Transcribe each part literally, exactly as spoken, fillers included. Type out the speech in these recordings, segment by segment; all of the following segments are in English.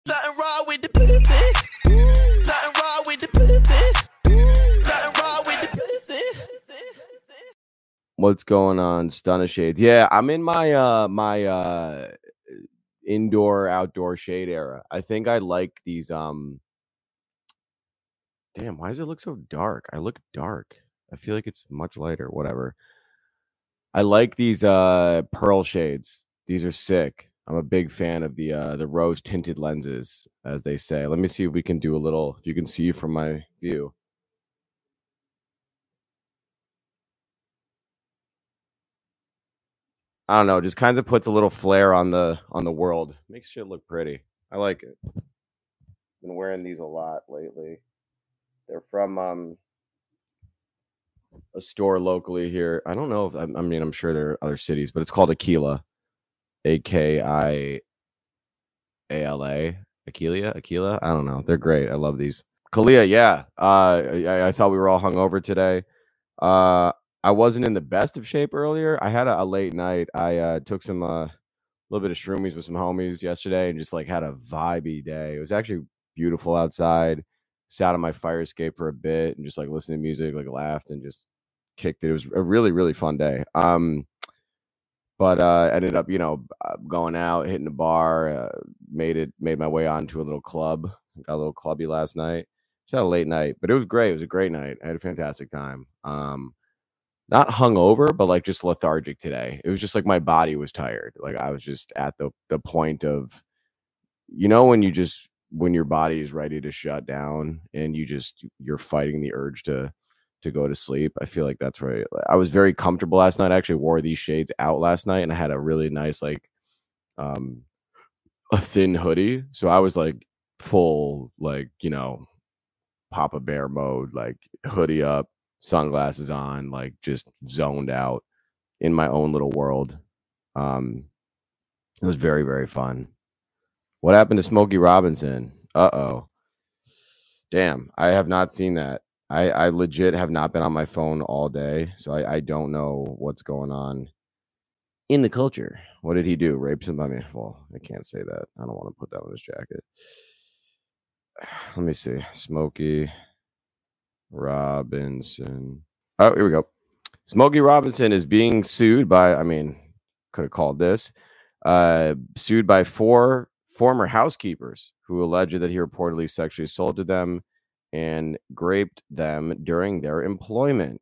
Nothing wrong with the pussy. Nothing wrong with the pussy. Nothing wrong with the pussy. What's going on, Stunna Shades? Yeah, I'm in my uh my uh indoor outdoor shade era. I think I like these um damn, why does it look so dark? I look dark. I feel like it's much lighter, whatever. I like these uh pearl shades. These are sick. I'm a big fan of the uh the rose tinted lenses, as they say. Let me see if we can do a little, if you can see from my view. I don't know, just kind of puts a little flair on the on the world. Makes shit look pretty. I like it. Been wearing these a lot lately. They're from um a store locally here. I don't know if I, I mean I'm sure there are other cities, but it's called Aquila, A K I A L A, Aquila, Aquila. I don't know. They're great. I love these. Kalia, yeah. Uh, I, I thought we were all hungover today. Uh, I wasn't in the best of shape earlier. I had a, a late night. I uh, took some a uh, little bit of shroomies with some homies yesterday, and just like had a vibey day. It was actually beautiful outside. Sat on my fire escape for a bit and just like listened to music, like laughed and just kicked it. It was a really, really fun day. Um, but uh, ended up, you know, going out, hitting the bar, uh, made it, made my way onto a little club. Got a little clubby last night. Just had a late night, but it was great. It was a great night. I had a fantastic time. Um, not hungover, but like just lethargic today. It was just like my body was tired. Like I was just at the the point of, you know, when you just when your body is ready to shut down and you just you're fighting the urge to to go to sleep. I feel like that's right. I was very comfortable last night. I actually wore these shades out last night, and I had a really nice like um a thin hoodie. So I was like full, like, you know, Papa Bear mode, like hoodie up, sunglasses on, like just zoned out in my own little world. Um, it was very, very fun. What happened to Smokey Robinson? Uh-oh. Damn, I have not seen that. I, I legit have not been on my phone all day, so I, I don't know what's going on in the culture. What did he do? Rape somebody? Well, I can't say that. I don't want to put that on his jacket. Let me see. Smokey Robinson. Oh, here we go. Smokey Robinson is being sued by, I mean, could have called this, uh, sued by four former housekeepers who alleged that he reportedly sexually assaulted them and raped them during their employment.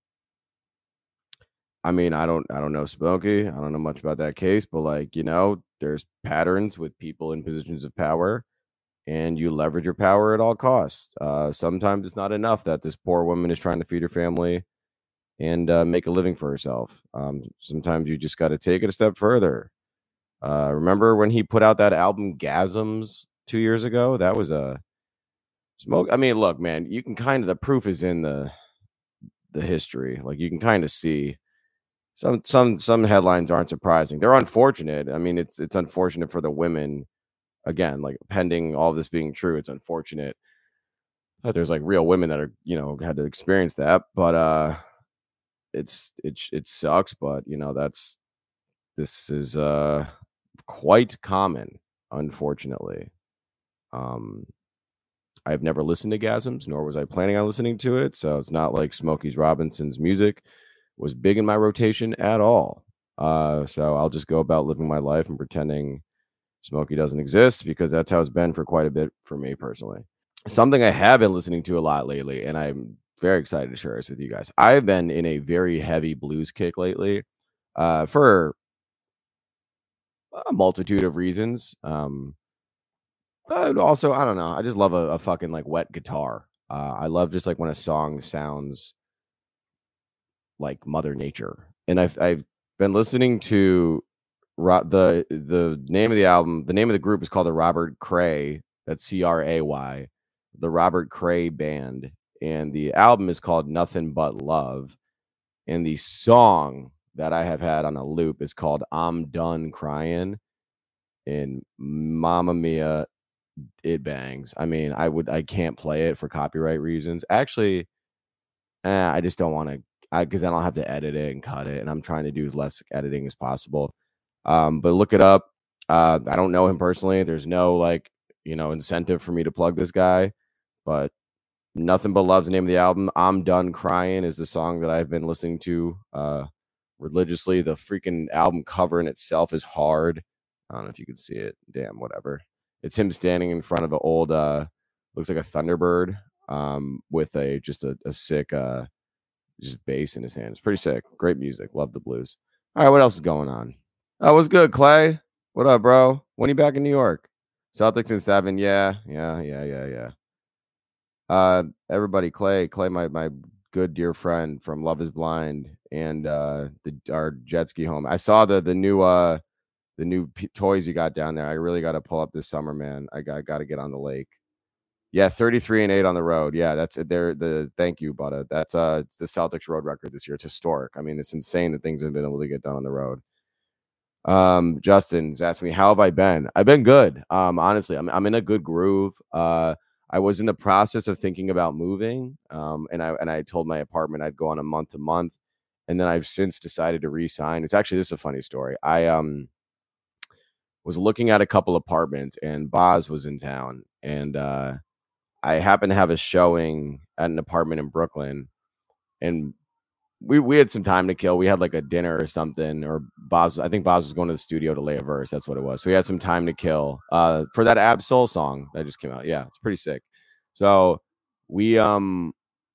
I mean, I don't, I don't know Smokey. I don't know much about that case, but like, you know, there's patterns with people in positions of power, and you leverage your power at all costs. Uh, sometimes it's not enough that this poor woman is trying to feed her family and uh, make a living for herself. Um, sometimes you just got to take it a step further. Uh, remember when he put out that album Gasms two years ago? That was a smoke. I mean, look, man, you can kind of, the proof is in the the history. Like you can kind of see some some some headlines aren't surprising. They're unfortunate. I mean, it's it's unfortunate for the women. Again, like pending all this being true, it's unfortunate that there's like real women that are, you know, had to experience that. But uh it's it it sucks. But you know, that's this is uh quite common, unfortunately. Um, I've never listened to Gasms, nor was I planning on listening to it. So it's not like Smokey Robinson's music was big in my rotation at all. Uh, so I'll just go about living my life and pretending Smokey doesn't exist, because that's how it's been for quite a bit for me personally. Something I have been listening to a lot lately, and I'm very excited to share this with you guys. I've been in a very heavy blues kick lately, uh, for a multitude of reasons. Um, but also, I don't know. I just love a, a fucking like wet guitar. Uh, I love just like when a song sounds like Mother Nature. And I've I've been listening to Ro- the the name of the album. The name of the group is called the Robert Cray. That's C R A Y, the Robert Cray Band, and the album is called Nothing But Love. And the song that I have had on a loop is called I'm Done Crying. And Mamma Mia, it bangs. I mean, I would, I can't play it for copyright reasons. Actually, eh, I just don't want to, because I, I don't have to edit it and cut it. And I'm trying to do as less editing as possible. Um, but look it up. Uh, I don't know him personally. There's no like, you know, incentive for me to plug this guy. But Nothing But Love's the name of the album. I'm Done Crying is the song that I've been listening to uh, religiously. The freaking album cover in itself is hard. I don't know if you can see it. Damn, whatever. It's him standing in front of an old, uh, looks like a Thunderbird um, with a just a, a sick uh, just bass in his hand. It's pretty sick. Great music. Love the blues. All right, what else is going on? Oh, what's good, Clay? What up, bro? When are you back in New York? Celtics in seven. Yeah, yeah, yeah, yeah, yeah. Uh, everybody, Clay, Clay, my my good dear friend from Love Is Blind and uh, the our jet ski home. I saw the the new uh the new p- toys you got down there. I really got to pull up this summer, man. I got got to get on the lake. Yeah, thirty-three and eight on the road. Yeah, that's it. There, the thank you, Butta. That's uh, it's the Celtics road record this year. It's historic. I mean, it's insane that things have been able to get done on the road. Um, Justin's asked me, how have I been? I've been good. Um, honestly, I'm I'm in a good groove. Uh, I was in the process of thinking about moving. Um, and I and I told my apartment I'd go on a month to month, and then I've since decided to re-sign. It's actually this is a funny story. I um was looking at a couple apartments, and Boz was in town, and uh, I happened to have a showing at an apartment in Brooklyn, and we we had some time to kill. We had like a dinner or something, or Bob's. I think Bob's was going to the studio to lay a verse. That's what it was. So we had some time to kill uh, for that Ab Soul song that just came out. Yeah, it's pretty sick. So we um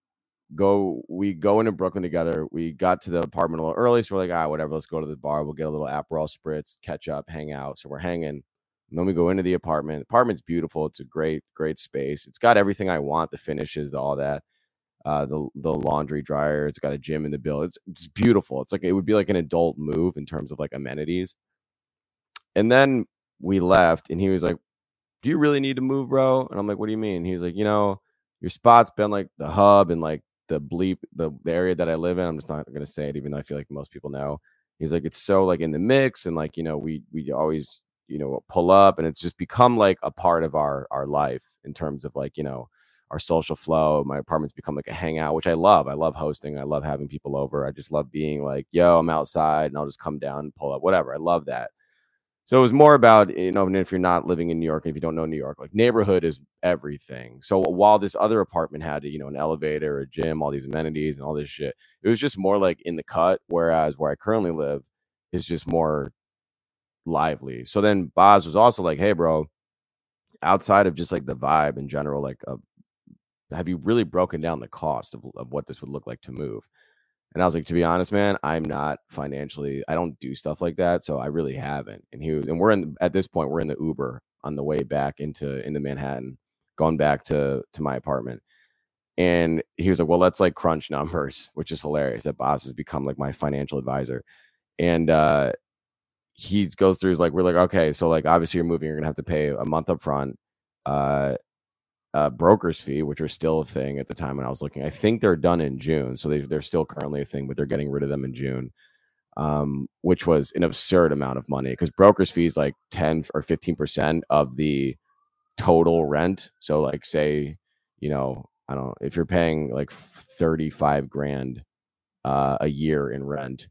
go we go into Brooklyn together. We got to the apartment a little early, so we're like, ah, whatever. Let's go to the bar. We'll get a little Aperol spritz, catch up, hang out. So we're hanging. And then we go into the apartment. The apartment's beautiful. It's a great, great space. It's got everything I want, the finishes, the, all that. Uh, the the laundry dryer. It's got a gym in the bill. It's it's beautiful. It's like it would be like an adult move in terms of like amenities. And then we left, and he was like, "Do you really need to move, bro?" And I'm like, "What do you mean?" He's like, "You know, your spot's been like the hub and like the bleep, the, the area that I live in. I'm just not gonna say it, even though I feel like most people know." He's like, "It's so like in the mix, and like you know, we we always you know pull up, and it's just become like a part of our our life in terms of like you know." Our social flow. My apartment's become like a hangout, which I love. I love hosting. I love having people over. I just love being like, yo, I'm outside and I'll just come down and pull up, whatever. I love that. So it was more about, you know, if you're not living in New York, if you don't know New York, like neighborhood is everything. So while this other apartment had, you know, an elevator, a gym, all these amenities and all this shit, it was just more like in the cut. Whereas where I currently live is just more lively. So then Boz was also like, hey, bro, outside of just like the vibe in general, like a have you really broken down the cost of, of what this would look like to move? And I was like, to be honest, man, I'm not financially, I don't do stuff like that. So I really haven't. And he was, and we're in, at this point, we're in the Uber on the way back into, into Manhattan, going back to, to my apartment. And he was like, well, let's like crunch numbers, which is hilarious that Boz has become like my financial advisor. And, uh, he goes through, he's like, we're like, okay, so like, obviously you're moving, you're going to have to pay a month up front. Uh, uh, broker's fee, which are still a thing at the time when I was looking. I think they're done in June, so they, they're still currently a thing, but they're getting rid of them in June, um, which was an absurd amount of money because broker's fee is like ten or fifteen percent of the total rent. So, like, say, you know, I don't know if you're paying like thirty-five grand uh, a year in rent,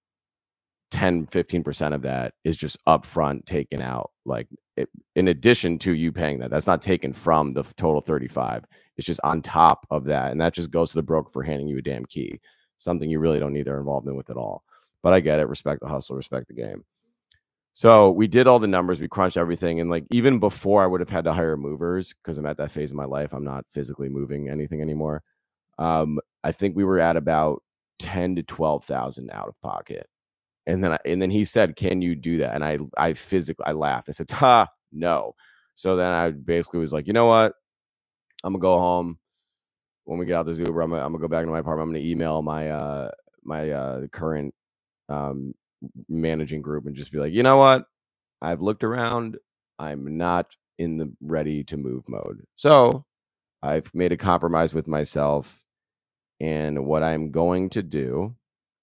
ten, fifteen percent of that is just upfront taken out. Like, it, in addition to you paying that, that's not taken from the total thirty-five. It's just on top of that. And that just goes to the broker for handing you a damn key, something you really don't need their involvement with at all. But I get it. Respect the hustle, respect the game. So we did all the numbers. We crunched everything. And like, even before I would have had to hire movers, because I'm at that phase of my life, I'm not physically moving anything anymore. Um, I think we were at about ten to twelve thousand out of pocket. And then, I, and then he said, "Can you do that?" And I, I physically, I laughed. I said, "Ha, no." So then I basically was like, you know what? I'm gonna go home. When we get out the Uber, I'm gonna, I'm gonna go back to my apartment. I'm gonna email my, uh, my uh, current um, managing group and just be like, you know what? I've looked around. I'm not in the ready to move mode. So I've made a compromise with myself, and what I'm going to do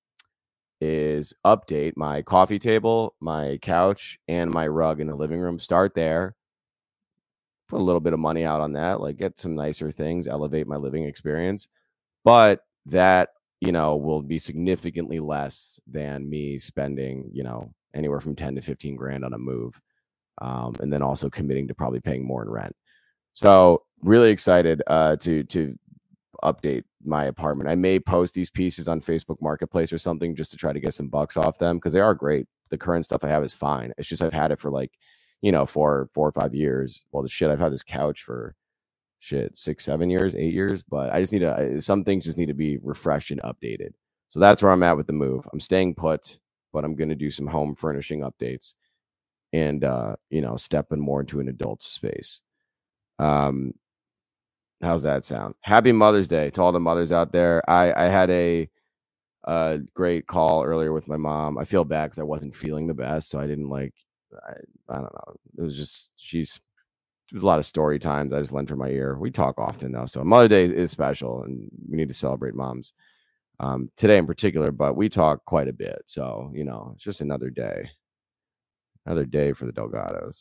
is update my coffee table, my couch, and my rug in the living room. Start there. Put a little bit of money out on that, like get some nicer things, elevate my living experience. But that, you know, will be significantly less than me spending, you know, anywhere from ten to fifteen grand on a move. um, and then also committing to probably paying more in rent. So really excited uh, to to update my apartment. I may post these pieces on Facebook Marketplace or something just to try to get some bucks off them because they are great. The current stuff I have is fine. It's just I've had it for like, you know, four, four or five years. Well, the shit, I've had this couch for shit six, seven years, eight years. But I just need to. Some things just need to be refreshed and updated. So that's where I'm at with the move. I'm staying put, but I'm going to do some home furnishing updates and uh, you know, stepping more into an adult space. Um, how's that sound? Happy Mother's Day to all the mothers out there. I I had a a great call earlier with my mom. I feel bad because I wasn't feeling the best, so I didn't like. I I don't know. It was just she's. It was a lot of story times. I just lent her my ear. We talk often though, so Mother Day is special, and we need to celebrate moms um, today in particular. But we talk quite a bit, so you know, it's just another day, another day for the Delgados.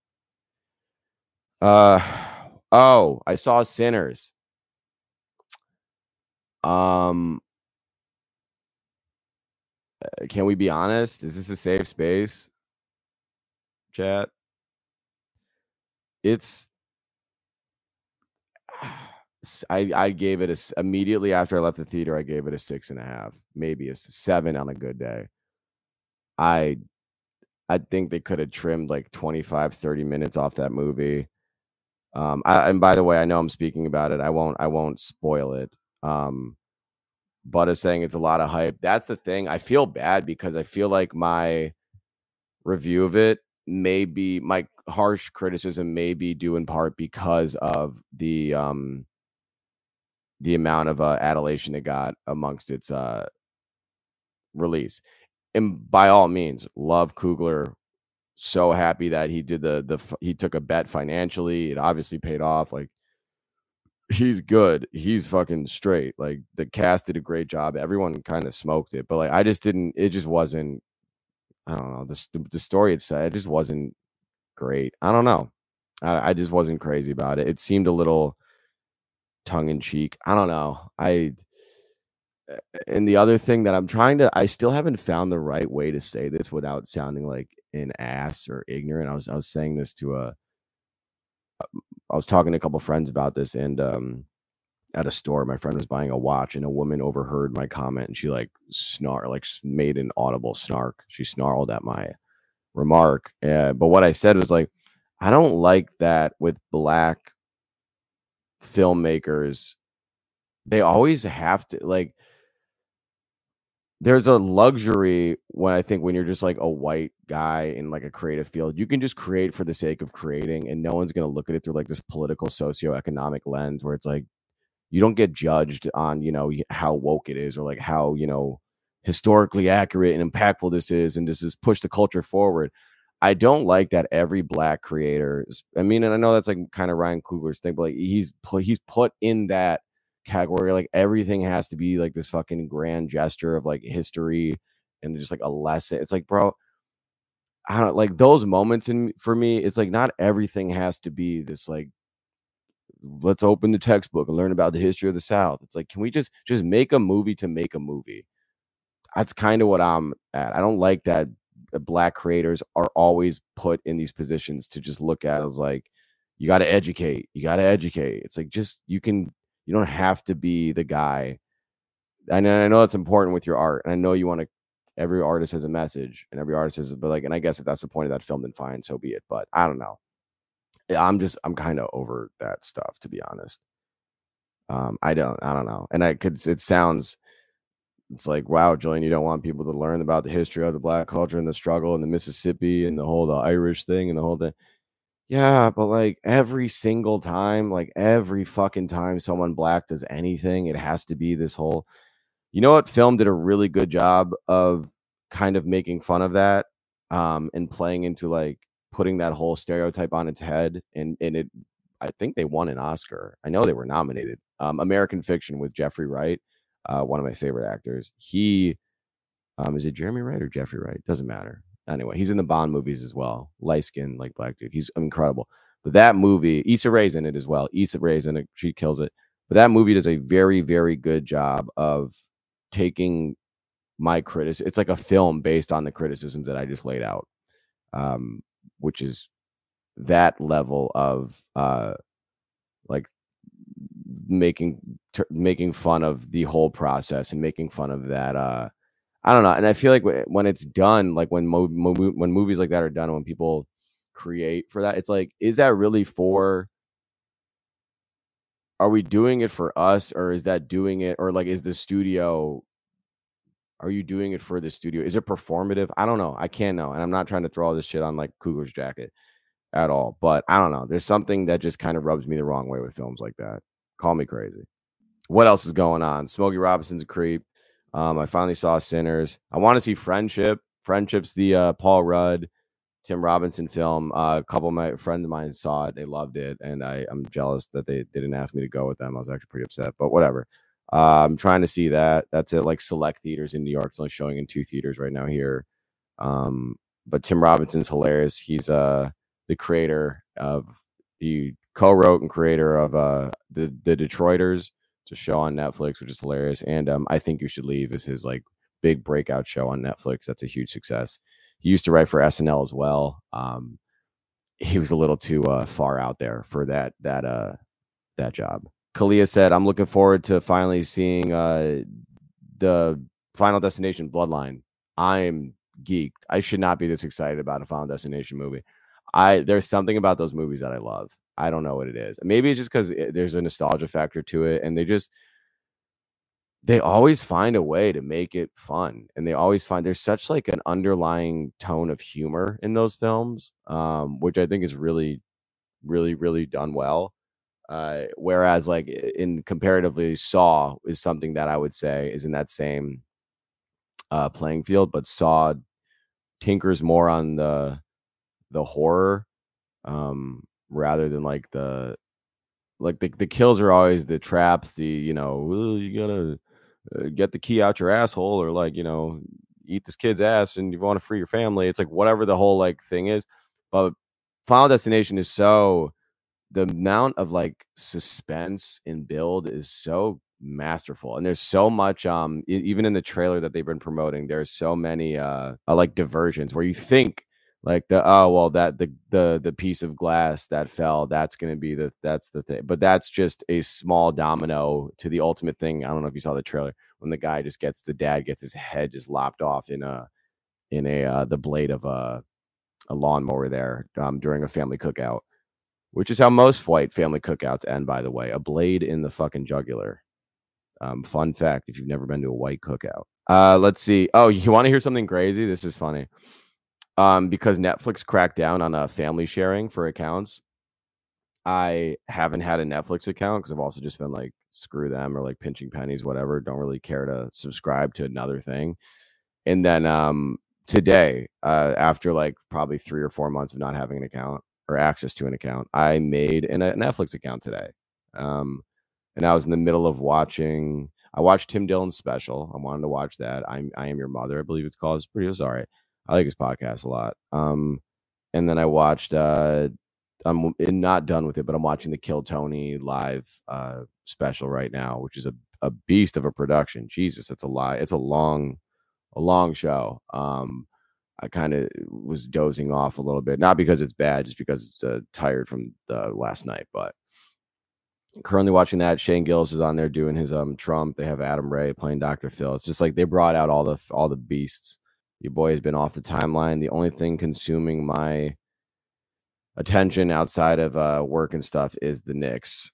Uh oh, I saw Sinners. Um, can we be honest? Is this a safe space, chat? It's I I gave it a immediately after I left the theater. I gave it a six and a half, maybe a seven on a good day. I I think they could have trimmed like twenty-five, thirty minutes off that movie. Um, I, and by the way, I know I'm speaking about it. I won't I won't spoil it. Um, but is saying it's a lot of hype. That's the thing. I feel bad because I feel like my review of it may be my harsh criticism may be due in part because of the um the amount of uh, adulation it got amongst its uh release. And by all means, love Coogler. So happy that he did the the he took a bet financially. It obviously paid off. Like he's good. He's fucking straight. Like the cast did a great job. Everyone kind of smoked it, but like I just didn't. It just wasn't. I don't know. The the story itself, it just wasn't great. I don't know. I, I just wasn't crazy about it. It seemed a little tongue in cheek. I don't know. I and the other thing that I'm trying to, I still haven't found the right way to say this without sounding like an ass or ignorant. I was I was saying this to a. I was talking to a couple friends about this, and um, at a store, my friend was buying a watch, and a woman overheard my comment, and she like snarl, like made an audible snark. She snarled at my remark, uh, but what I said was like, I don't like that with black filmmakers. They always have to like. There's a luxury when I think when you're just like a white guy in like a creative field, you can just create for the sake of creating, and no one's going to look at it through like this political socioeconomic lens where it's like you don't get judged on, you know, how woke it is or like how, you know, historically accurate and impactful this is, and this is push the culture forward. I don't like that every black creator is, I mean, and I know that's like kind of Ryan Coogler's thing, but like he's put he's put in that category, like everything has to be like this fucking grand gesture of like history and just like a lesson. It's like, bro, I don't like those moments in for me. It's like not everything has to be this like let's open the textbook and learn about the history of the South. It's like, can we just just make a movie to make a movie? That's kind of what I'm at. I don't like that black creators are always put in these positions to just look at as like you got to educate, you got to educate. It's like just you can. You don't have to be the guy. And I know that's important with your art. And I know you want to, every artist has a message and every artist has, but like, and I guess if that's the point of that film, then fine, so be it. But I don't know. I'm just, I'm kind of over that stuff, to be honest. Um, I don't, I don't know. And I could, it sounds, it's like, wow, Julian, you don't want people to learn about the history of the black culture and the struggle and the Mississippi and the whole the Irish thing and the whole thing. Yeah, but like every single time, like every fucking time someone black does anything, it has to be this whole, you know what? Film did a really good job of kind of making fun of that um, and playing into like putting that whole stereotype on its head. And, and it, I think they won an Oscar. I know they were nominated. Um, American Fiction with Jeffrey Wright, uh, one of my favorite actors. He, um, is it Jeremy Wright or Jeffrey Wright? Doesn't matter. Anyway, he's in the Bond movies as well. Light skin, like black dude. He's incredible. But that movie, Issa Rae's in it as well. Issa Rae's in it. She kills it. But that movie does a very, very good job of taking my criticism. It's like a film based on the criticisms that I just laid out, um, which is that level of uh like making t- making fun of the whole process and making fun of that uh I don't know. And I feel like wh- when it's done, like when mo- mo- when movies like that are done, when people create for that, it's like, is that really for? Are we doing it for us, or is that doing it, or like, is the studio? Are you doing it for the studio? Is it performative? I don't know. I can't know, and I'm not trying to throw all this shit on like Cougar's jacket at all. But I don't know. There's something that just kind of rubs me the wrong way with films like that. Call me crazy. What else is going on? Smokey Robinson's a creep. Um, I finally saw Sinners. I want to see Friendship. Friendship's the uh, Paul Rudd, Tim Robinson film. Uh, a couple of my friends of mine saw it. They loved it. And I, I'm jealous that they didn't ask me to go with them. I was actually pretty upset, but whatever. Uh, I'm trying to see that. That's at like select theaters in New York. It's only showing in two theaters right now here. Um, but Tim Robinson's hilarious. He's uh, the creator of, he co-wrote and creator of uh, the, the Detroiters. It's a show on Netflix, which is hilarious. And um, I Think You Should Leave is his like big breakout show on Netflix. That's a huge success. He used to write for S N L as well. Um, he was a little too uh, far out there for that that uh, that job. Kalia said, "I'm looking forward to finally seeing uh, the Final Destination Bloodline. I'm geeked. I should not be this excited about a Final Destination movie. I there's something about those movies that I love. I don't know what it is. Maybe it's just because there's a nostalgia factor to it, and they just they always find a way to make it fun, and they always find there's such like an underlying tone of humor in those films, um, which I think is really, really, really done well. Uh, whereas like in comparatively, Saw is something that I would say is in that same uh, playing field, but Saw tinkers more on the the horror um, rather than like the like the the kills are always the traps, the you know "Well, you gotta uh, get the key out your asshole," or like you know eat this kid's ass and you want to free your family. It's like whatever the whole like thing is, but Final Destination is so the amount of like suspense and build is so masterful, and there's so much um e- even in the trailer that they've been promoting, there's so many uh, uh like diversions where you think like the oh well that the the the piece of glass that fell, that's going to be the that's the thing, but that's just a small domino to the ultimate thing. I don't know if you saw the trailer when the guy just gets the dad gets his head just lopped off in a in a uh, the blade of a a lawnmower there um during a family cookout, which is how most white family cookouts end, by the way. A blade in the fucking jugular. Um, fun fact if you've never been to a white cookout. Uh, let's see. Oh, you want to hear something crazy? This is funny. Um, because Netflix cracked down on uh, family sharing for accounts. I haven't had a Netflix account because I've also just been like, screw them or like pinching pennies, whatever. Don't really care to subscribe to another thing. And then um, today, uh, after like probably three or four months of not having an account or access to an account, I made an, a Netflix account today. Um, and I was in the middle of watching. I watched Tim Dillon's special. I wanted to watch that. I'm I Am Your Mother, I believe it's called. It's pretty. It was all right. I like his podcast a lot. Um, and then I watched. Uh, I'm not done with it, but I'm watching the Kill Tony live uh, special right now, which is a, a beast of a production. Jesus, it's a lie. It's a long a long show. Um, I kind of was dozing off a little bit, not because it's bad, just because uh, tired from the last night. But currently watching that. Shane Gillis is on there doing his um Trump. They have Adam Ray playing Doctor Phil. It's just like they brought out all the all the beasts. Your boy has been off the timeline. The only thing consuming my attention outside of uh, work and stuff is the Knicks.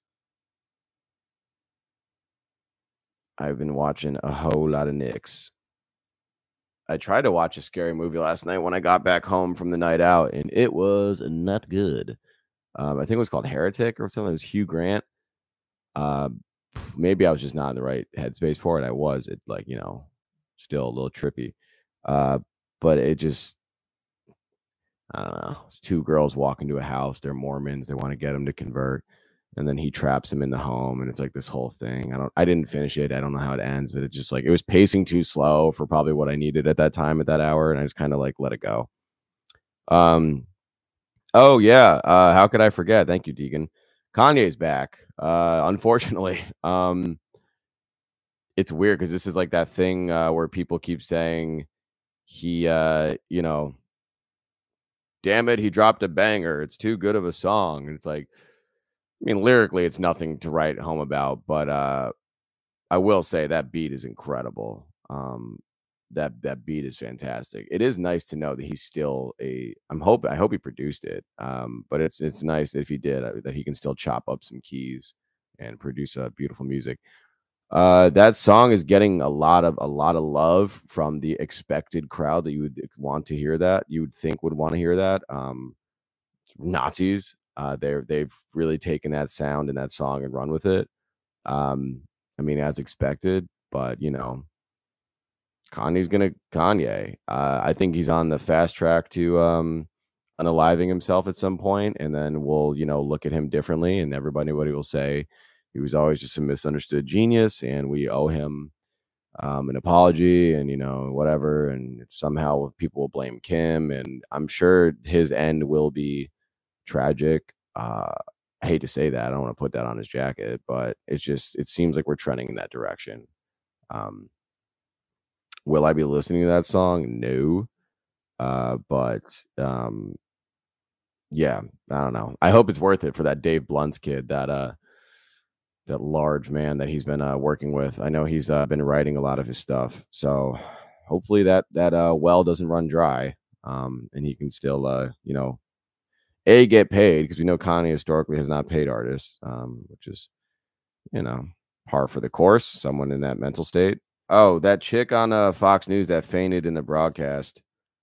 I've been watching a whole lot of Knicks. I tried to watch a scary movie last night when I got back home from the night out, and it was not good. Um, I think it was called Heretic or something. It was Hugh Grant. Uh, maybe I was just not in the right headspace for it. I was. It like you know, still a little trippy. Uh, but it just I don't know. It's two girls walk into a house. They're Mormons. They want to get them to convert, and then he traps him in the home, and it's like this whole thing. I don't. I didn't finish it. I don't know how it ends, but it just like it was pacing too slow for probably what I needed at that time at that hour, and I just kind of like let it go. Um. Oh yeah. Uh. How could I forget? Thank you, Deegan. Kanye's back. Uh. Unfortunately. Um. It's weird because this is like that thing uh, where people keep saying he, uh, you know damn it, he dropped a banger. It's too good of a song. And it's like, I mean, lyrically, it's nothing to write home about, but uh, I will say that beat is incredible. Um, that that beat is fantastic. It is nice to know that he's still a. I'm hope I hope he produced it. Um, but it's it's nice if he did uh, that he can still chop up some keys and produce uh, beautiful music. Uh, that song is getting a lot of a lot of love from the expected crowd that you would want to hear that you would think would want to hear that. Um, Nazis. Uh, they're they've really taken that sound and that song and run with it. Um, I mean, as expected, but you know, Kanye's gonna Kanye. Uh, I think he's on the fast track to um unaliving himself at some point, and then we'll, you know, look at him differently, and everybody will say he was always just a misunderstood genius, and we owe him um, an apology, and you know, whatever. And somehow people will blame Kim, and I'm sure his end will be tragic. Uh, I hate to say that. I don't want to put that on his jacket, but it's just it seems like we're trending in that direction. Um, will I be listening to that song? No. Uh, but um, yeah, I don't know. I hope it's worth it for that Dave Blunt's kid, that uh, that large man that he's been uh, working with. I know he's uh, been writing a lot of his stuff, so hopefully that that uh, well doesn't run dry, um, and he can still, uh, you know, a get paid, because we know Kanye historically has not paid artists, um, which is, you know, par for the course. Someone in that mental state. Oh, that chick on uh, Fox News that fainted in the broadcast.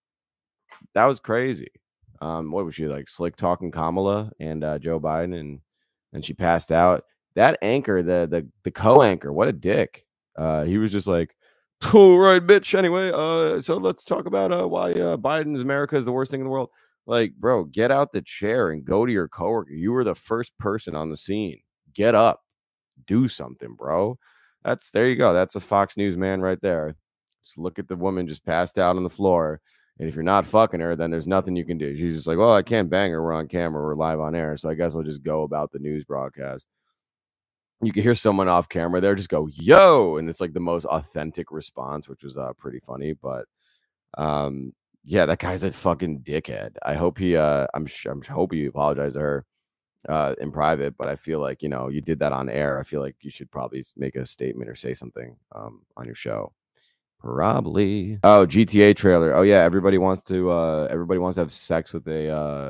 That was crazy. Um, what was she like? Slick talking Kamala and uh, Joe Biden, and and she passed out. That anchor, the the the co-anchor, what a dick. Uh, he was just like, "Oh, right, bitch." Anyway, uh, so let's talk about uh, why uh, Biden's America is the worst thing in the world. Like, bro, get out the chair and go to your coworker. You were the first person on the scene. Get up, do something, bro. That's there you go. That's a Fox News man right there. Just look at the woman just passed out on the floor. And if you're not fucking her, then there's nothing you can do. She's just like, well, I can't bang her. We're on camera. We're live on air. So I guess I'll just go about the news broadcast. You can hear someone off camera there just go, yo. And it's like the most authentic response, which was uh, pretty funny. But um, yeah, that guy's a fucking dickhead. I hope he, uh, I'm, sh- I'm hope he apologized to her uh, in private. But I feel like, you know, you did that on air. I feel like you should probably make a statement or say something um, on your show. Probably. Oh, G T A trailer. Oh yeah, everybody wants to uh everybody wants to have sex with a uh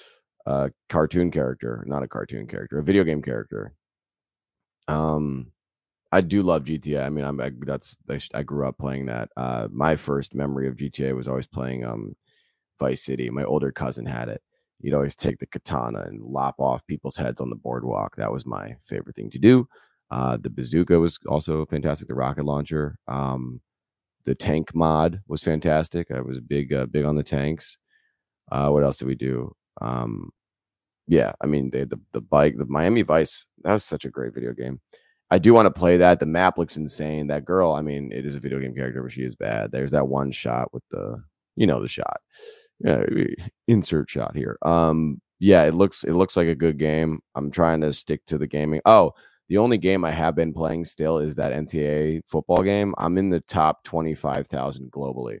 uh cartoon character, not a cartoon character, a video game character. Um I do love G T A. I mean, I'm I, that's I, I grew up playing that. Uh my first memory of G T A was always playing um Vice City. My older cousin had it. He'd always take the katana and lop off people's heads on the boardwalk. That was my favorite thing to do. Uh the bazooka was also fantastic, the rocket launcher. Um The tank mod was fantastic. I was big, uh, big on the tanks. Uh, what else did we do? Um, yeah, I mean, they, the the bike, the Miami Vice. That was such a great video game. I do want to play that. The map looks insane. That girl, I mean, it is a video game character, but she is bad. There's that one shot with the, you know, the shot. Yeah, insert shot here. Um, yeah, it looks it looks like a good game. I'm trying to stick to the gaming. Oh, the only game I have been playing still is that N C A A football game. I'm in the top twenty-five thousand globally.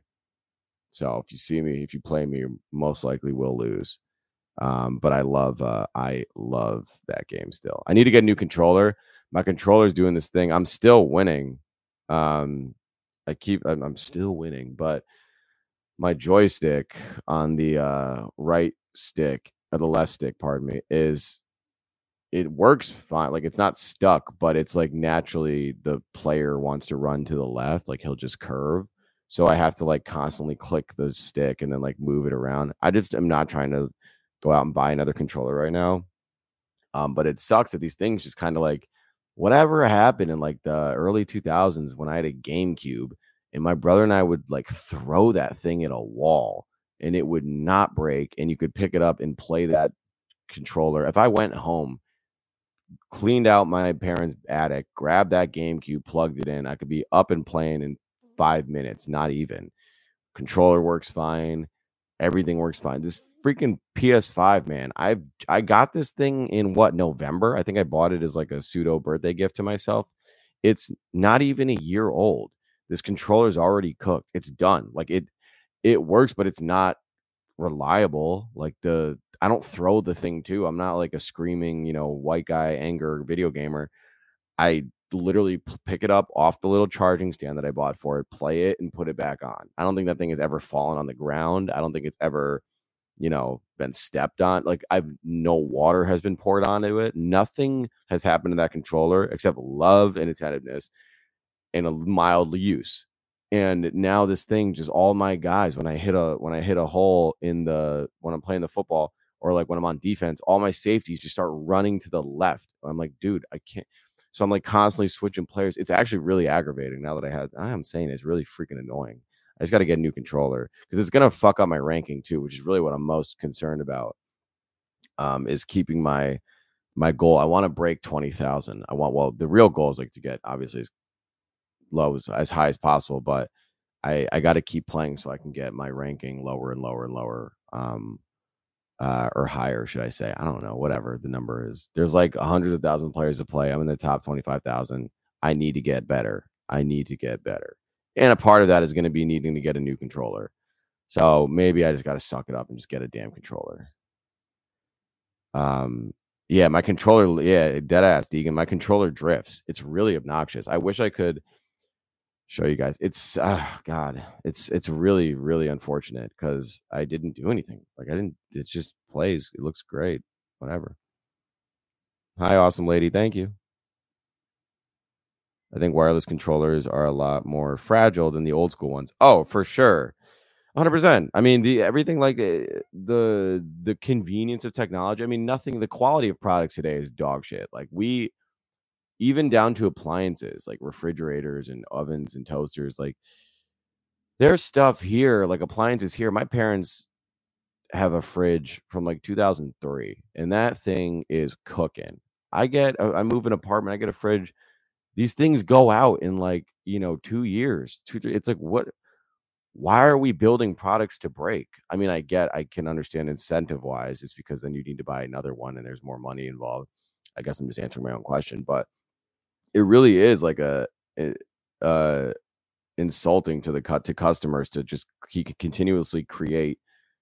So if you see me, if you play me, you most likely will lose. Um, but I love, uh, I love that game still. I need to get a new controller. My controller's doing this thing. I'm still winning. Um, I keep, I'm, I'm still winning, but my joystick on the uh, right stick or the left stick, pardon me, is it works fine. Like it's not stuck, but it's like naturally the player wants to run to the left, like he'll just curve. So I have to like constantly click the stick and then like move it around. I just am not trying to go out and buy another controller right now. Um, but it sucks that these things just kind of like whatever happened in like the early two thousands when I had a GameCube and my brother and I would like throw that thing at a wall and it would not break and you could pick it up and play that controller. If I went home, cleaned out my parents' attic, grabbed that GameCube, plugged it in, I could be up and playing in five minutes, not even. Controller works fine. Everything works fine. This freaking P S five, man. I I got this thing in what, November? I think I bought it as like a pseudo birthday gift to myself. It's not even a year old. This controller's already cooked. It's done. Like it it works, but it's not reliable. Like the I don't throw the thing too. I'm not like a screaming, you know, white guy anger video gamer. I literally p- pick it up off the little charging stand that I bought for it, play it, and put it back on. I don't think that thing has ever fallen on the ground. I don't think it's ever, you know, been stepped on. Like I've no water has been poured onto it. Nothing has happened to that controller except love and attentiveness and a mild use. And now this thing, just all my guys, when I hit a when I hit a hole in the when I'm playing the football or like when I'm on defense, all my safeties just start running to the left. I'm like, dude, I can't. So I'm like constantly switching players. It's actually really aggravating now that I have. I am saying it's really freaking annoying. I just got to get a new controller because it's gonna fuck up my ranking too, which is really what I'm most concerned about. Um, is keeping my my goal. I want to break twenty thousand. I want well, the real goal is like to get obviously as low as, as high as possible, but I I got to keep playing so I can get my ranking lower and lower and lower. Um, uh, or higher, should I say? I don't know, whatever the number is. There's like hundreds of thousand players to play. I'm in the top twenty-five thousand. I need to get better. I need to get better. And a part of that is going to be needing to get a new controller. So maybe I just got to suck it up and just get a damn controller. Um, yeah, my controller, yeah, dead ass, Deegan. My controller drifts. It's really obnoxious. I wish I could show you guys. It's oh god, it's it's really really unfortunate because I didn't do anything. Like I didn't. It just plays. It looks great. Whatever. Hi, awesome lady. Thank you. I think wireless controllers are a lot more fragile than the old school ones. Oh, for sure. one hundred percent. I mean, the everything like the the the convenience of technology. I mean, nothing the quality of products today is dog shit. Like we even down to appliances like refrigerators and ovens and toasters like there's stuff here like appliances here. My parents have a fridge from like two thousand three and that thing is cooking. I get I I move an apartment, I get a fridge. These things go out in like, you know, two years. Two, three, it's like what why are we building products to break? I mean, I get I can understand incentive wise, it's because then you need to buy another one and there's more money involved. I guess I'm just answering my own question, but it really is like a, a uh insulting to the cut to customers to just he could continuously create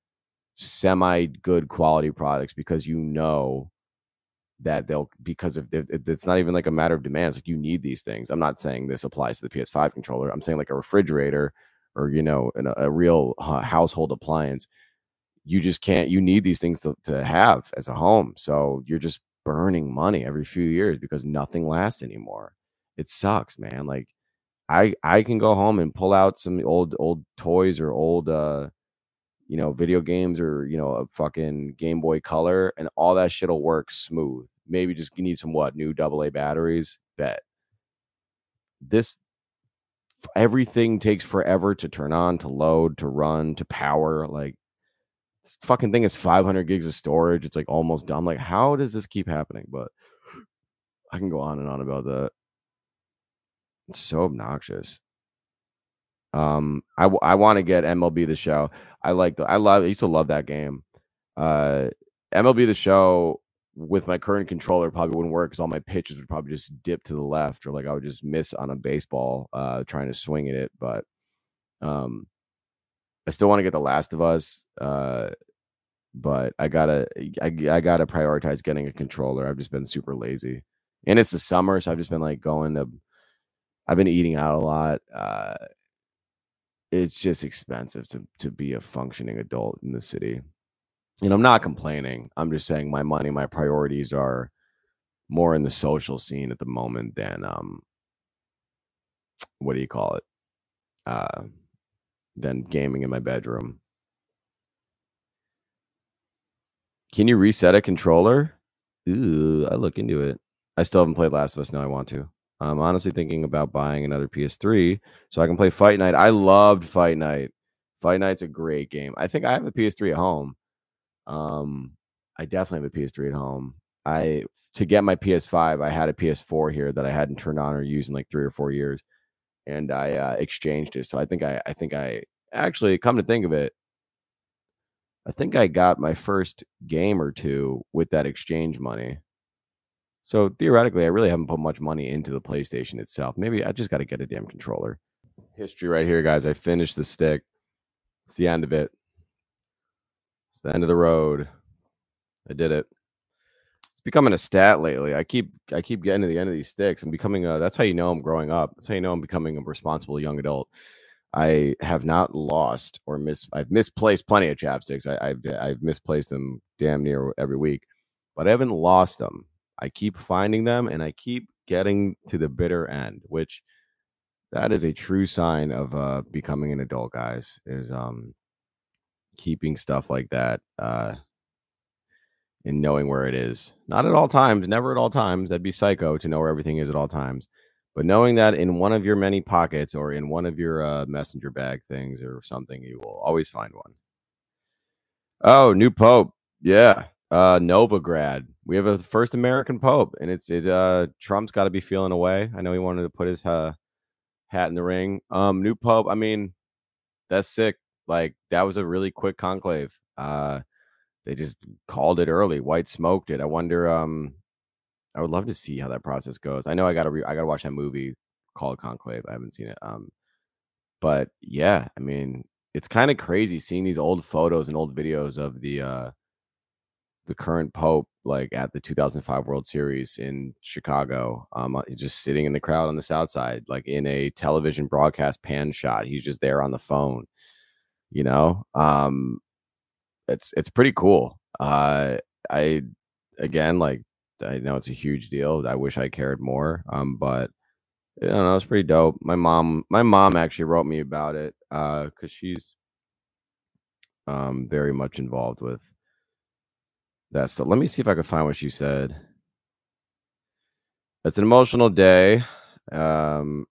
semi good quality products because you know that they'll because of it, it's not even like a matter of demands. Like you need these things. I'm not saying this applies to the P S five controller. I'm saying like a refrigerator or you know an, a real uh, household appliance. You just can't. You need these things to, to have as a home. So you're just burning money every few years because nothing lasts anymore. It sucks, man. Like I I can go home and pull out some old old toys or old uh you know video games or you know a fucking Game Boy Color and all that shit'll work smooth. Maybe just you need some what new double A batteries. Bet this everything takes forever to turn on, to load, to run, to power. Like this fucking thing is five hundred gigs of storage. It's like almost done. Like how does this keep happening? But I can go on and on about that. It's so obnoxious. Um, I w- I want to get M L B The Show. I like the I love I used to love that game. Uh, M L B The Show with my current controller probably wouldn't work because all my pitches would probably just dip to the left or like I would just miss on a baseball uh trying to swing at it. But um, I still want to get The Last of Us. Uh, but I gotta I, I gotta prioritize getting a controller. I've just been super lazy, and it's the summer, so I've just been like going to. I've been eating out a lot. Uh, it's just expensive to to be a functioning adult in the city. And I'm not complaining. I'm just saying my money, my priorities are more in the social scene at the moment than um what do you call it? Uh than gaming in my bedroom. Can you reset a controller? Ooh, I look into it. I still haven't played Last of Us. Now I want to. I'm honestly thinking about buying another P S three so I can play Fight Night. I loved Fight Night. Fight Night's a great game. I think I have a P S three at home. Um, I definitely have a P S three at home. I to get my P S five, I had a P S four here that I hadn't turned on or used in like three or four years, and I uh, exchanged it. So I think I, I think I actually come to think of it, I think I got my first game or two with that exchange money. So theoretically, I really haven't put much money into the PlayStation itself. Maybe I just got to get a damn controller. History right here, guys. I finished the stick. It's the end of it. It's the end of the road. I did it. It's becoming a stat lately. I keep I keep getting to the end of these sticks. I'm becoming a. That's how you know I'm growing up. That's how you know I'm becoming a responsible young adult. I have not lost or mis. I've misplaced plenty of chapsticks. I, I've I've misplaced them damn near every week, but I haven't lost them. I keep finding them, and I keep getting to the bitter end, which that is a true sign of uh, becoming an adult, guys. Is um keeping stuff like that uh, and knowing where it is. Not at all times, never at all times. That'd be psycho to know where everything is at all times. But knowing that in one of your many pockets or in one of your uh, messenger bag things or something, you will always find one. Oh, new pope. Yeah. Uh Novograd. We have a first American pope, and it's it uh Trump's got to be feeling away. I know he wanted to put his uh, hat in the ring. Um new pope, I mean, that's sick. Like that was a really quick conclave. Uh they just called it early, white smoked it. I wonder um I would love to see how that process goes. I know I got to re- I got to watch that movie called Conclave. I haven't seen it. Um but yeah, I mean, it's kind of crazy seeing these old photos and old videos of the uh the current pope like at the two thousand five World Series in Chicago, um uh, just sitting in the crowd on the south side, like in a television broadcast pan shot. He's just there on the phone, you know. Um it's it's pretty cool. uh I again, like, I know it's a huge deal. I wish I cared more, um but I don't know, it's pretty dope. My mom my mom actually wrote me about it uh because she's um very much involved with that stuff. Let me see if I can find what she said. It's an emotional day. Um,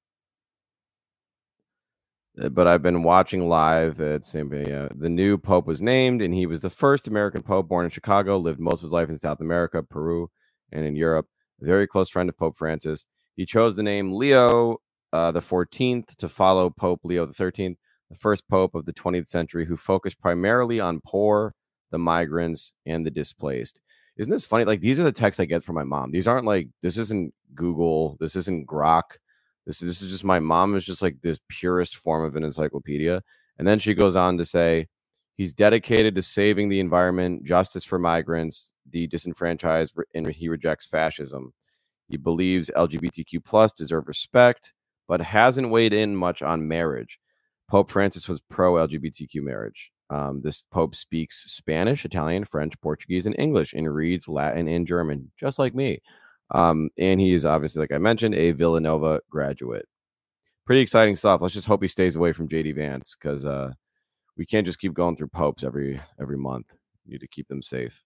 uh, but I've been watching live at Saint uh, the new pope was named, and he was the first American pope born in Chicago, lived most of his life in South America, Peru, and in Europe. A very close friend of Pope Francis. He chose the name Leo uh, the fourteenth to follow Pope Leo the thirteenth, the first pope of the twentieth century who focused primarily on poor, the migrants, and the displaced. Isn't this funny? Like, these are the texts I get from my mom. These aren't like, this isn't Google. This isn't Grok. This, this is just, my mom is just like this purest form of an encyclopedia. And then she goes on to say, he's dedicated to saving the environment, justice for migrants, the disenfranchised, and he rejects fascism. He believes L G B T Q plus deserve respect, but hasn't weighed in much on marriage. Pope Francis was pro-L G B T Q marriage. Um, this Pope speaks Spanish, Italian, French, Portuguese, and English, and reads Latin and German, just like me. Um, and he is obviously, like I mentioned, a Villanova graduate. Pretty exciting stuff. Let's just hope he stays away from J D Vance, because uh, we can't just keep going through popes every every month. We need to keep them safe.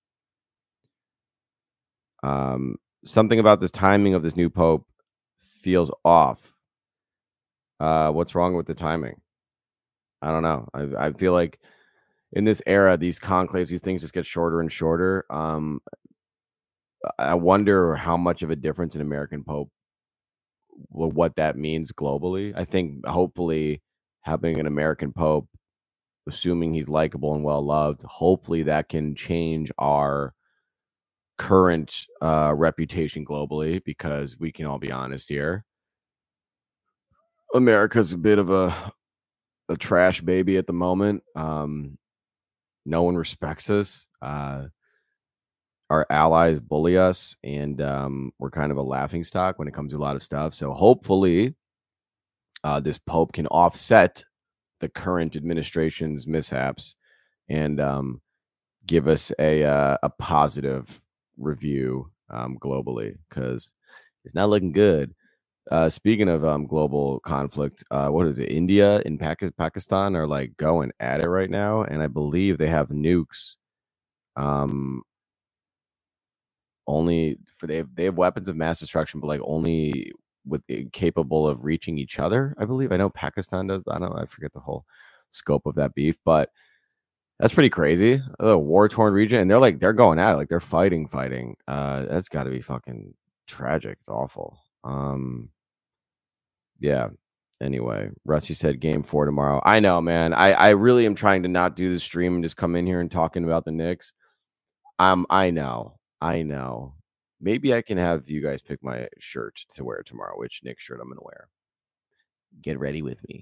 Um, something about this timing of this new pope feels off. Uh, what's wrong with the timing? I don't know. I, I feel like in this era, these conclaves, these things just get shorter and shorter. Um, I wonder how much of a difference an American pope, well, what that means globally. I think hopefully having an American pope, assuming he's likable and well loved, hopefully that can change our current uh, reputation globally, because we can all be honest here. America's a bit of a a trash baby at the moment. Um, no one respects us. Uh, our allies bully us, and um, we're kind of a laughing stock when it comes to a lot of stuff. So hopefully, uh, this pope can offset the current administration's mishaps and um, give us a uh, a positive review um, globally, because it's not looking good. Uh, speaking of um, global conflict, uh, what is it? India and Pak- Pakistan are like going at it right now, and I believe they have nukes. Um, only for they have, they have weapons of mass destruction, but like only with capable of reaching each other. I believe. I know Pakistan does. I don't know. I forget the whole scope of that beef, but that's pretty crazy. A war torn region, and they're like they're going at it, like they're fighting, fighting. Uh, that's got to be fucking tragic. It's awful. Um, yeah. Anyway, Rusty said game four tomorrow. I know, man. I I really am trying to not do the stream and just come in here and talking about the Knicks. Um, I know, I know. Maybe I can have you guys pick my shirt to wear tomorrow. Which Knicks shirt I'm gonna wear? Get ready with me.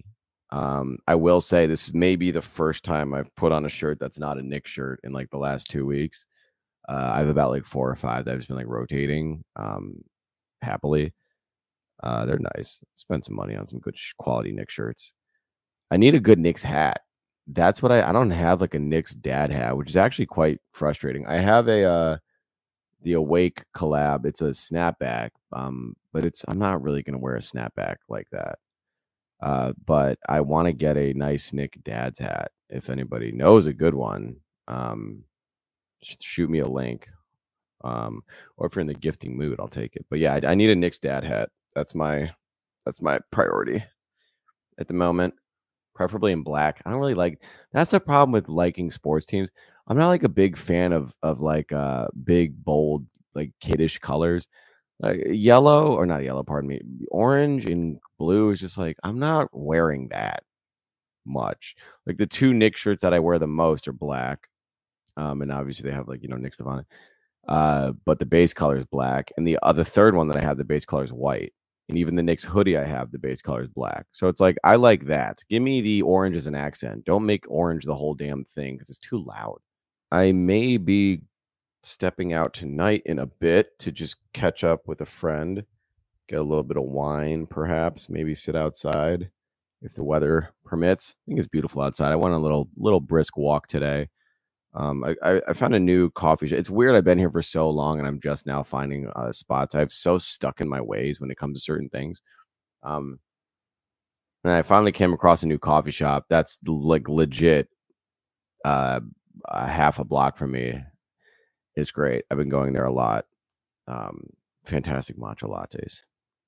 Um, I will say this is maybe the first time I've put on a shirt that's not a Knicks shirt in like the last two weeks. Uh, I have about like four or five that I've just been like rotating um, happily. Uh, they're nice. Spend some money on some good sh- quality Knicks shirts. I need a good Knicks hat. That's what I I don't have like a Knicks dad hat, which is actually quite frustrating. I have a uh the Awake collab. It's a snapback. Um, but it's I'm not really gonna wear a snapback like that. Uh, but I want to get a nice Nick dad's hat. If anybody knows a good one, um, sh- shoot me a link. Um, or if you're in the gifting mood, I'll take it. But yeah, I, I need a Nick's dad hat. That's my that's my priority at the moment. Preferably in black. I don't really like. That's the problem with liking sports teams. I'm not like a big fan of of like uh big bold like kiddish colors. Like yellow or not yellow, pardon me. Orange and blue is just like I'm not wearing that much. Like the two Knicks shirts that I wear the most are black. Um, and obviously they have like, you know, Nick Stefanik. Uh, but the base color is black. And the other third one that I have, the base color is white. And even the Knicks hoodie I have, the base color is black. So it's like, I like that. Give me the orange as an accent. Don't make orange the whole damn thing because it's too loud. I may be stepping out tonight in a bit to just catch up with a friend, get a little bit of wine, perhaps, maybe sit outside if the weather permits. I think it's beautiful outside. I went on a little little brisk walk today. Um, I, I, I found a new coffee shop. It's weird. I've been here for so long, and I'm just now finding uh, spots. I've so stuck in my ways when it comes to certain things. Um, and I finally came across a new coffee shop that's like legit uh, a half a block from me. It's great. I've been going there a lot. Um, fantastic matcha lattes.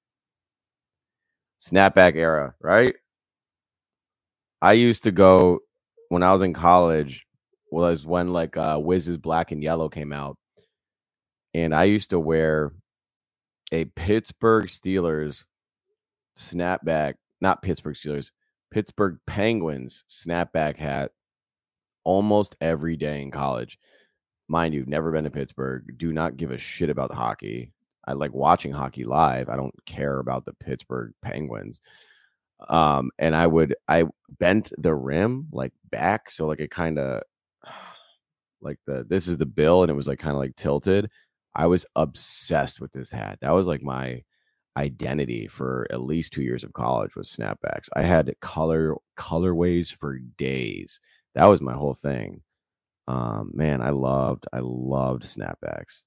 Snapback era, right? I used to go when I was in college. Was when like uh, Wiz's Black and Yellow came out, and I used to wear a Pittsburgh Steelers snapback, not Pittsburgh Steelers, Pittsburgh Penguins snapback hat almost every day in college. Mind you, never been to Pittsburgh. Do not give a shit about the hockey. I like watching hockey live. I don't care about the Pittsburgh Penguins. Um, and I would I bent the rim like back, so like it kind of like the this is the bill, and it was like kind of like tilted. I was obsessed with this hat. That was like my identity for at least two years of college was snapbacks. I had color colorways for days. That was my whole thing. Um, man, I loved, I loved snapbacks.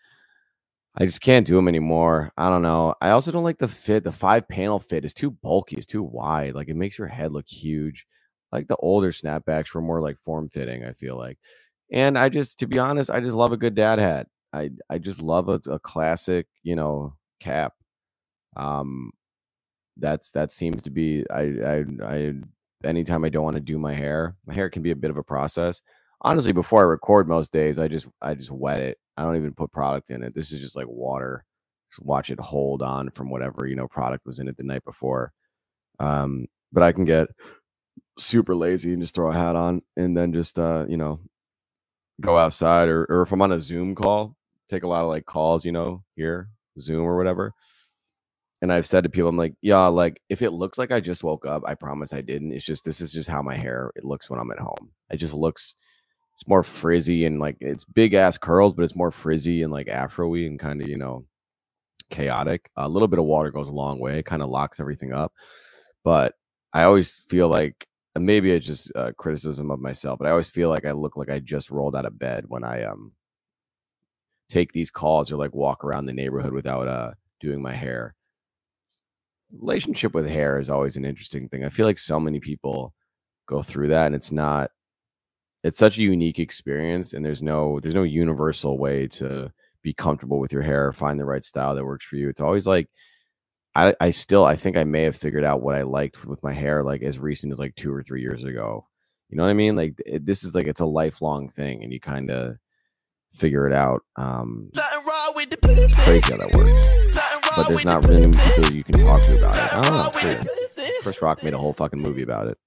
I just can't do them anymore. I don't know. I also don't like the fit. The five panel fit is too bulky. It's too wide. Like it makes your head look huge. Like the older snapbacks were more like form fitting, I feel like. And I just, to be honest, I just love a good dad hat. I, I just love a, a classic, you know, cap. Um, that's, that seems to be, I, I, I, anytime I don't want to do my hair, my hair can be a bit of a process. Honestly, before I record most days, I just I just wet it. I don't even put product in it. This is just like water. Just watch it hold on from whatever, you know, product was in it the night before. Um, but I can get super lazy and just throw a hat on and then just uh, you know, go outside or or if I'm on a Zoom call, take a lot of like calls, you know, here, Zoom or whatever. And I've said to people, I'm like, yeah, like if it looks like I just woke up, I promise I didn't. It's just this is just how my hair it looks when I'm at home. It just looks it's more frizzy and like it's big ass curls, but it's more frizzy and like afro-y and kind of, you know, chaotic. A little bit of water goes a long way, kind of locks everything up. But I always feel like maybe it's just uh, criticism of myself, but I always feel like I look like I just rolled out of bed when I um take these calls or like walk around the neighborhood without uh doing my hair. Relationship with hair is always an interesting thing. I feel like so many people go through that, and it's not. It's such a unique experience, and there's no there's no universal way to be comfortable with your hair, find the right style that works for you. It's always like I I still I think I may have figured out what I liked with my hair like as recent as like two or three years ago. You know what I mean? Like it, this is like it's a lifelong thing, and you kind of figure it out. Um, it's crazy how that works, but there's not really many people you can talk to about it. I don't know. Chris Rock made a whole fucking movie about it.